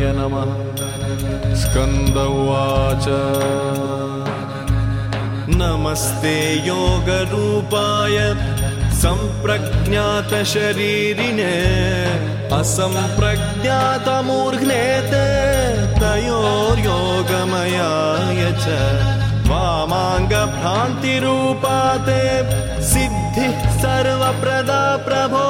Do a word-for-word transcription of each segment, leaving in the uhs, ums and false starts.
नमः। स्कन्द उवाच नमस्ते योगरूपाय सम्प्रज्ञातशरीरिणे असम्प्रज्ञातमूर्ध्ने ते तयोर्योगमयाय च वामाङ्गभ्रान्तिरूपाते सिद्धिः सर्वप्रदा प्रभो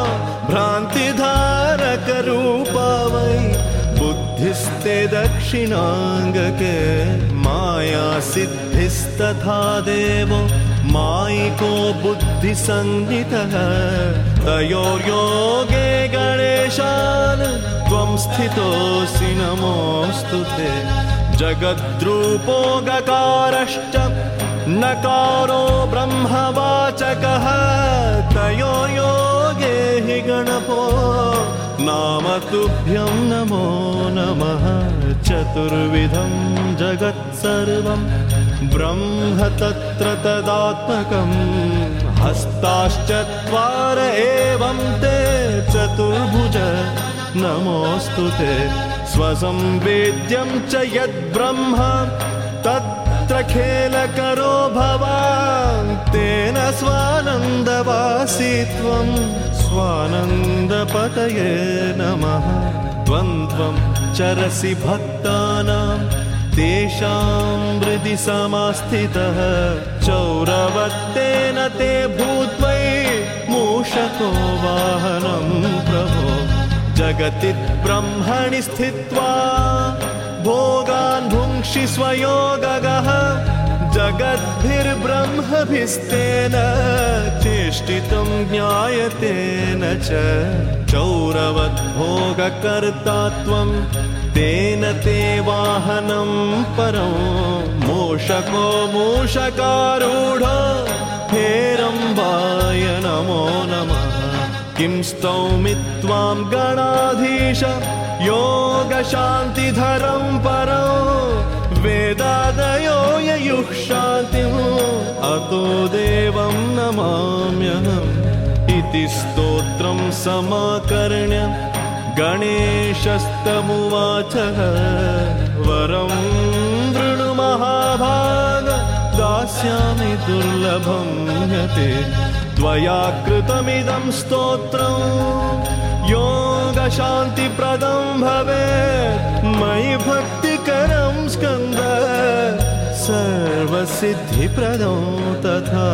भ्रान्तिधारकरूपा वै बुद्धिस्ते दक्षिणाङ्गके माया सिद्धिस्तथा देवो मायिको बुद्धिसंज्ञितः तयोर्योगे गणेशान् त्वं स्थितोऽसि नमोऽस्तु ते। जगद्रूपो गकारश्च नकारो ब्रह्मवाचकः तयोर्योगे हि गणपो नाम तुभ्यं नमो नमः। चतुर्विधं जगत्सर्वं ब्रह्म तत्र तदात्मकं हस्ताश्चत्वार एवं ते चतुर्भुज नमोऽस्तु ते। स्वसंवेद्यं च यद्ब्रह्म तत्र खेलकरो भवान् तेन स्वानन्दवासी त्वं स्वानन्दपतये नमः। द्वन्द्वं चरसि भक्तानां तेषां हृदि समास्थितः चौरवत्तेन ते भूत्वै मूषको वाहनं प्रभो जगति ब्रह्मणि स्थित्वा भोगान् भुङ्क्षि स्वयोगगः जगद्भिर्ब्रह्मभिस्तेन चेष्टितं ज्ञायतेन च चौरवद्भोगकर्ता त्वं तेन ते वाहनं परं मूषको मूषकारूढो हेरम्बाय नमो नमः। किं स्तौमि त्वां गणाधीश योगशान्तिधरं परं वेदादयो ययुः शान्तिम् अतो देवं नमाम्यहम् इति स्तोत्रं समाकर्ण्य गणेशस्तमुवाच वरं वृणु महाभाग दास्यामि दुर्लभं यते त्वया कृतमिदं स्तोत्रं योगशान्तिप्रदं भवेत् मयि भक्तिकरं स्कन्द सर्वसिद्धिप्रदं तथा।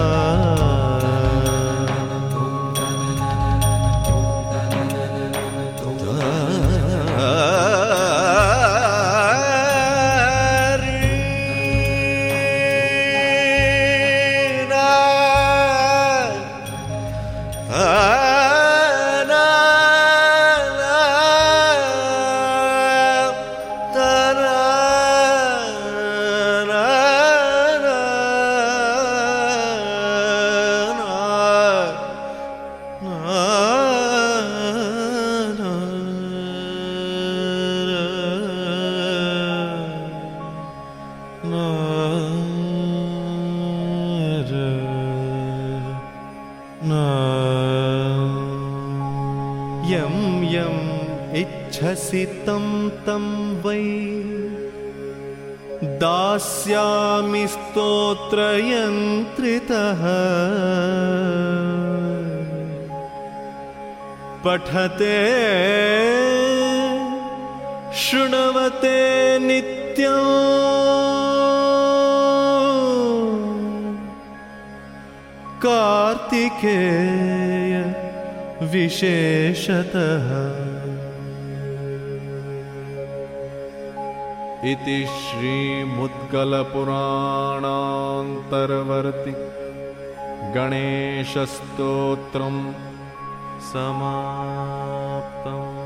यं यम् इच्छसि तं तं वै दास्यामि स्तोत्रयन्त्रितः पठते शृण्वते नित्यम् कार्तिकेय विशेषतः। इति श्रीमुद्गलपुराणान्तर्वर्ति गणेशस्तोत्रं समाप्तम्।